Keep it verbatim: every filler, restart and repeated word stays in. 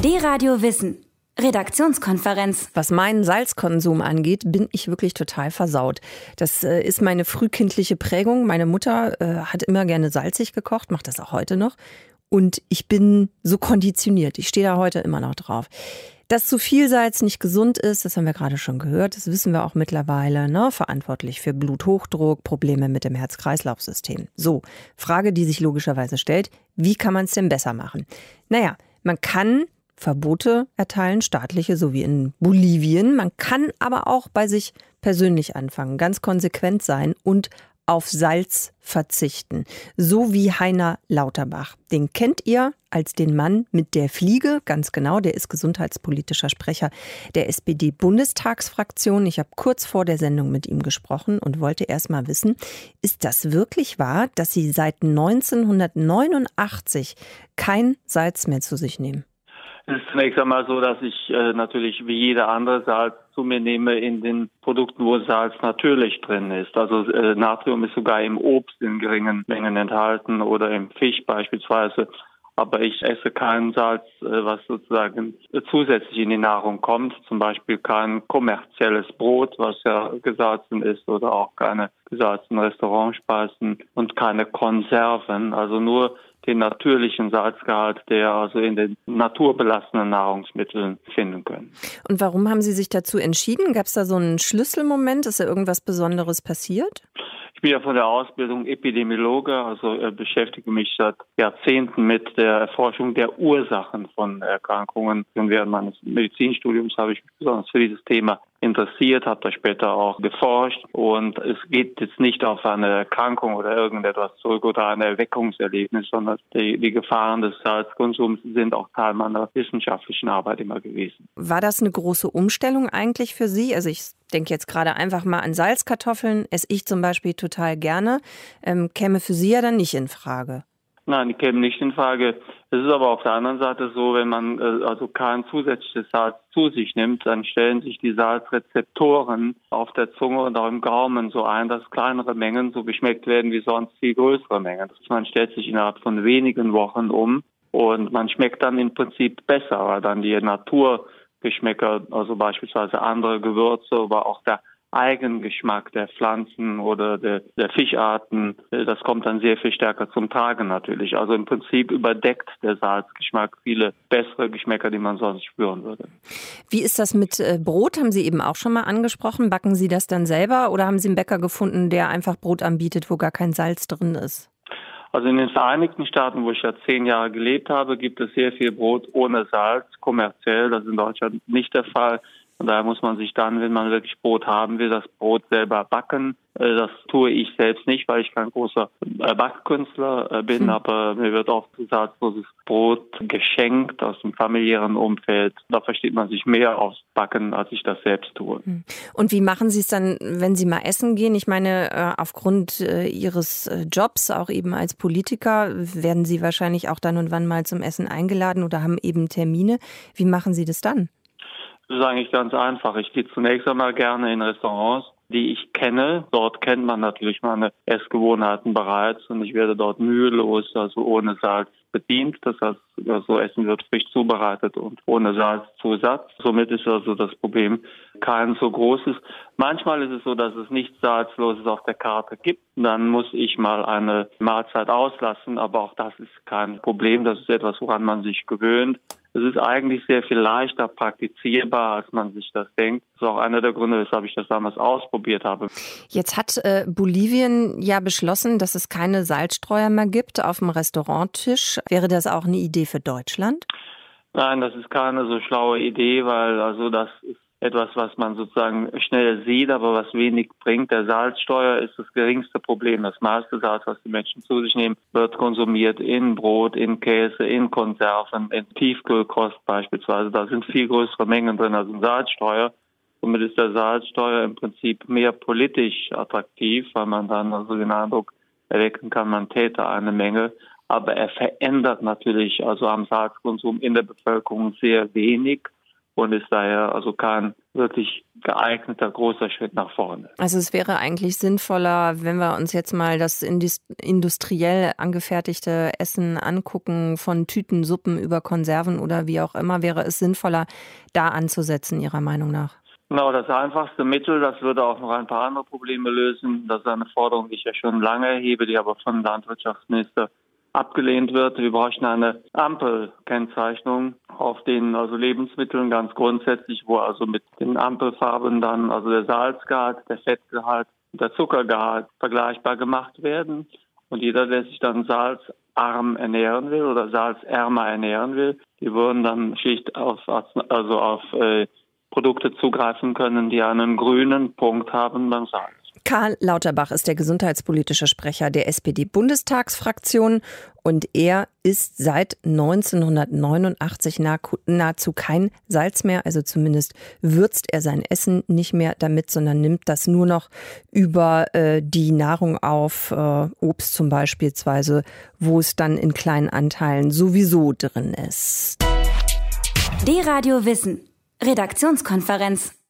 D-Radio Wissen. Redaktionskonferenz. Was meinen Salzkonsum angeht, bin ich wirklich total versaut. Das äh, ist meine frühkindliche Prägung. Meine Mutter äh, hat immer gerne salzig gekocht, macht das auch heute noch. Und ich bin so konditioniert. Ich stehe da heute immer noch drauf. Dass zu viel Salz nicht gesund ist, das haben wir gerade schon gehört. Das wissen wir auch mittlerweile. Ne? Verantwortlich für Bluthochdruck, Probleme mit dem Herz-Kreislauf-System. So, Frage, die sich logischerweise stellt, wie kann man es denn besser machen? Naja, man kann Verbote erteilen, staatliche, so wie in Bolivien. Man kann aber auch bei sich persönlich anfangen, ganz konsequent sein und auf Salz verzichten. So wie Heiner Lauterbach. Den kennt ihr als den Mann mit der Fliege, ganz genau. Der ist gesundheitspolitischer Sprecher der S P D-Bundestagsfraktion. Ich habe kurz vor der Sendung mit ihm gesprochen und wollte erst mal wissen, ist das wirklich wahr, dass Sie seit neunzehnhundertneunundachtzig kein Salz mehr zu sich nehmen? Es ist zunächst einmal so, dass ich äh, natürlich wie jeder andere Salz zu mir nehme in den Produkten, wo Salz natürlich drin ist. Also äh, Natrium ist sogar im Obst in geringen Mengen enthalten oder im Fisch beispielsweise. Aber ich esse kein Salz, äh, was sozusagen zusätzlich in die Nahrung kommt. Zum Beispiel kein kommerzielles Brot, was ja gesalzen ist, oder auch keine gesalzenen Restaurantspeisen und keine Konserven. Also nur den natürlichen Salzgehalt, der also in den naturbelassenen Nahrungsmitteln finden können. Und warum haben Sie sich dazu entschieden? Gab es da so einen Schlüsselmoment? Ist da irgendwas Besonderes passiert? Ich bin ja von der Ausbildung Epidemiologe, also äh, beschäftige mich seit Jahrzehnten mit der Erforschung der Ursachen von Erkrankungen. Und während meines Medizinstudiums habe ich mich besonders für dieses Thema interessiert, habe da später auch geforscht. Und es geht jetzt nicht auf eine Erkrankung oder irgendetwas zurück oder ein Erweckungserlebnis, sondern die, die Gefahren des Salzkonsums sind auch Teil meiner wissenschaftlichen Arbeit immer gewesen. War das eine große Umstellung eigentlich für Sie? Also ich denke jetzt gerade einfach mal an Salzkartoffeln, esse ich zum Beispiel total gerne, ähm, käme für Sie ja dann nicht in Frage. Nein, die kämen nicht in Frage. Es ist aber auf der anderen Seite so, wenn man äh, also kein zusätzliches Salz zu sich nimmt, dann stellen sich die Salzrezeptoren auf der Zunge und auch im Gaumen so ein, dass kleinere Mengen so geschmeckt werden wie sonst viel größere Mengen. Man stellt sich innerhalb von wenigen Wochen um und man schmeckt dann im Prinzip besser, weil dann die Naturgeschmäcker, also beispielsweise andere Gewürze, aber auch der Eigengeschmack der Pflanzen oder der, der Fischarten, das kommt dann sehr viel stärker zum Tragen natürlich. Also im Prinzip überdeckt der Salzgeschmack viele bessere Geschmäcker, die man sonst spüren würde. Wie ist das mit Brot? Haben Sie eben auch schon mal angesprochen. Backen Sie das dann selber oder haben Sie einen Bäcker gefunden, der einfach Brot anbietet, wo gar kein Salz drin ist? Also in den Vereinigten Staaten, wo ich ja zehn Jahre gelebt habe, gibt es sehr viel Brot ohne Salz, kommerziell. Das ist in Deutschland nicht der Fall. Und daher muss man sich dann, wenn man wirklich Brot haben will, das Brot selber backen. Das tue ich selbst nicht, weil ich kein großer Backkünstler bin, hm. aber mir wird oft salzloses Brot geschenkt aus dem familiären Umfeld. Da versteht man sich mehr aufs Backen, als ich das selbst tue. Und wie machen Sie es dann, wenn Sie mal essen gehen? Ich meine, aufgrund Ihres Jobs, auch eben als Politiker, werden Sie wahrscheinlich auch dann und wann mal zum Essen eingeladen oder haben eben Termine. Wie machen Sie das dann? Das ist eigentlich ganz einfach. Ich gehe zunächst einmal gerne in Restaurants, die ich kenne. Dort kennt man natürlich meine Essgewohnheiten bereits und ich werde dort mühelos, also ohne Salz bedient. Das heißt, so Essen wird frisch zubereitet und ohne Salzzusatz. Somit ist also das Problem kein so großes. Manchmal ist es so, dass es nichts Salzloses auf der Karte gibt. Dann muss ich mal eine Mahlzeit auslassen, aber auch das ist kein Problem. Das ist etwas, woran man sich gewöhnt. Es ist eigentlich sehr viel leichter praktizierbar, als man sich das denkt. Das ist auch einer der Gründe, weshalb ich das damals ausprobiert habe. Jetzt hat äh, Bolivien ja beschlossen, dass es keine Salzstreuer mehr gibt auf dem Restauranttisch. Wäre das auch eine Idee für Deutschland? Nein, das ist keine so schlaue Idee, weil also das ist etwas, was man sozusagen schnell sieht, aber was wenig bringt. Der Salzsteuer ist das geringste Problem. Das meiste Salz, was die Menschen zu sich nehmen, wird konsumiert in Brot, in Käse, in Konserven, in Tiefkühlkost beispielsweise. Da sind viel größere Mengen drin als ein Salzsteuer. Somit ist der Salzsteuer im Prinzip mehr politisch attraktiv, weil man dann also den Eindruck erwecken kann, man täte eine Menge. Aber er verändert natürlich also am Salzkonsum in der Bevölkerung sehr wenig. und ist daher also kein wirklich geeigneter großer Schritt nach vorne. Also es wäre eigentlich sinnvoller, wenn wir uns jetzt mal das industriell angefertigte Essen angucken, von Tüten, Suppen über Konserven oder wie auch immer, wäre es sinnvoller, da anzusetzen, Ihrer Meinung nach? Genau, das einfachste Mittel, das würde auch noch ein paar andere Probleme lösen. Das ist eine Forderung, die ich ja schon lange erhebe, die aber vom Landwirtschaftsminister abgelehnt wird. Wir bräuchten eine Ampelkennzeichnung auf den also Lebensmitteln ganz grundsätzlich, wo also mit den Ampelfarben dann also der Salzgehalt, der Fettgehalt und der Zuckergehalt vergleichbar gemacht werden. Und jeder, der sich dann salzarm ernähren will oder salzärmer ernähren will, die würden dann schlicht auf, also auf äh, Produkte zugreifen können, die einen grünen Punkt haben beim Salz. Karl Lauterbach ist der gesundheitspolitische Sprecher der S P D-Bundestagsfraktion und er isst seit neunzehnhundertneunundachtzig nahezu kein Salz mehr. Also zumindest würzt er sein Essen nicht mehr damit, sondern nimmt das nur noch über äh, die Nahrung auf, äh, Obst zum Beispiel, wo es dann in kleinen Anteilen sowieso drin ist. D-Radio Wissen, Redaktionskonferenz.